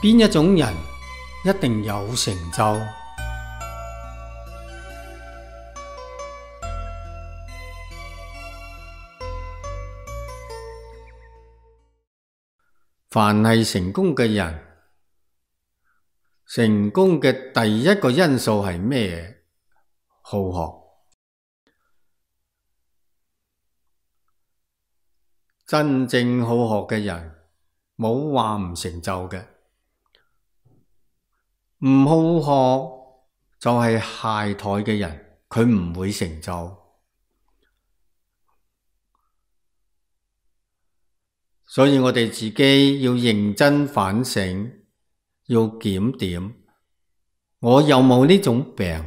邊一種人一定有成就？凡係成功嘅人，成功嘅第一個因素係咩？好學。真正好學嘅人，冇話唔成就嘅。唔好學就係懈怠嘅人，佢唔會成就。所以我哋自己要認真反省，要檢點，我有冇呢種病？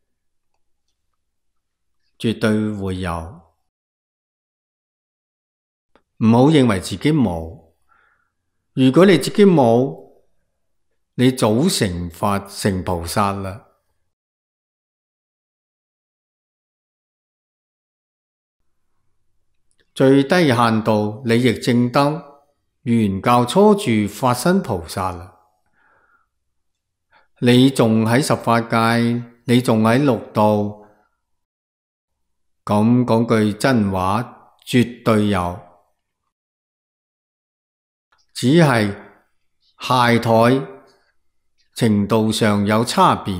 絕對會有。唔好認為自己冇，如果你自己冇，你早成佛成菩薩啦。最低限度你亦證得原教初住法身菩薩啦。你仲喺十法界，你仲喺六道，咁講句真話，絕對有。只係懈怠程度上有差別。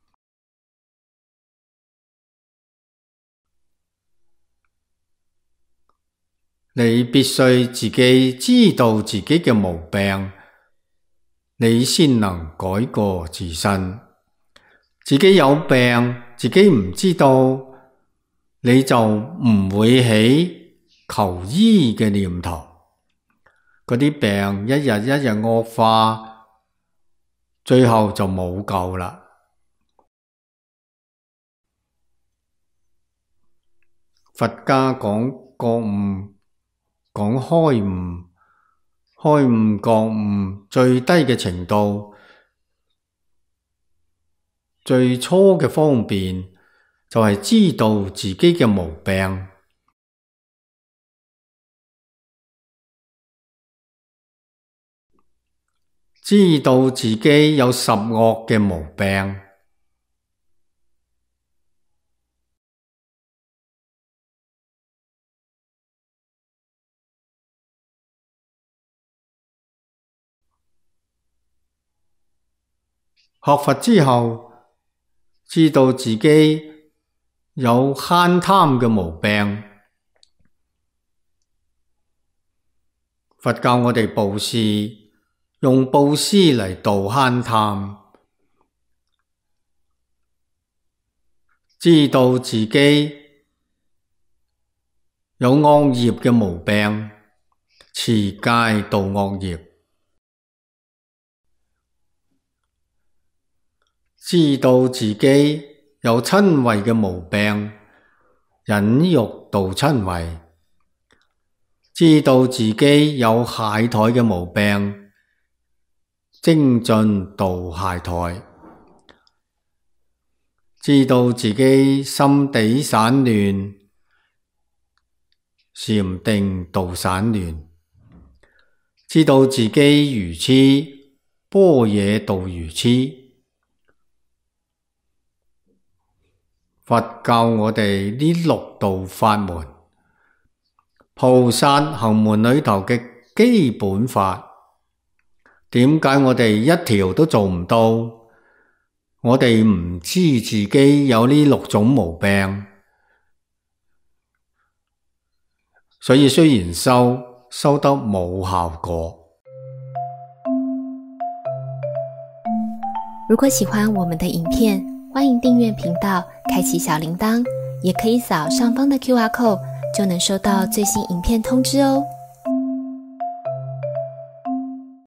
你必須自己知道自己嘅毛病，你先能改過自身。自己有病，自己唔知道，你就唔會起求醫嘅念頭。嗰啲病一日一日惡化，最後就冇救啦。佛家講覺悟，講開悟，開悟覺悟最低嘅程度，最初嘅方便就係知道自己嘅毛病。知道自己有十惡嘅毛病，學佛之後，知道自己有慳貪嘅毛病。佛教我哋布施，用布施嚟度慳貪，知道自己有惡業嘅毛病，持戒度惡業，知道自己有瞋恚嘅毛病，忍辱度瞋恚，知道自己有懈怠嘅毛病，精進度懈怠，知道自己心地散亂，禪定度散亂，知道自己愚癡，般若度愚癡。佛教我哋呢六道法門，菩薩行門裏頭嘅基本法。點解我哋一條都做唔到？我哋唔知自己有呢六種毛病，所以雖然修得冇效果。 如果喜歡我們的影片，歡迎訂閱頻道，開啟小鈴鐺，也可以掃上方的QR code，就能收到最新影片通知哦。